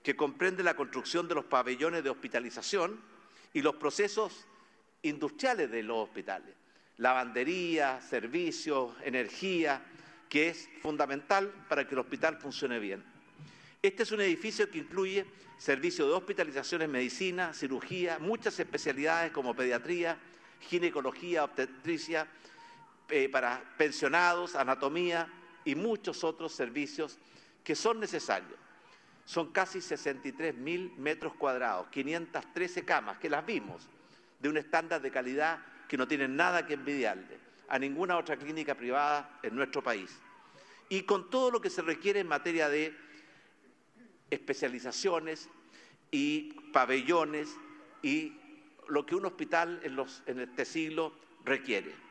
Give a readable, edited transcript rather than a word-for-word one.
que comprende la construcción de los pabellones de hospitalización y los procesos industriales de los hospitales, lavandería, servicios, energía, que es fundamental para que el hospital funcione bien. Este es un edificio que incluye servicios de hospitalización en medicina, cirugía, muchas especialidades como pediatría, ginecología, obstetricia, para pensionados, anatomía y muchos otros servicios que son necesarios. Son casi 63.000 metros cuadrados, 513 camas, que las vimos, de un estándar de calidad que no tienen nada que envidiarle a ninguna otra clínica privada en nuestro país. Y con todo lo que se requiere en materia de especializaciones y pabellones y lo que un hospital en este siglo requiere.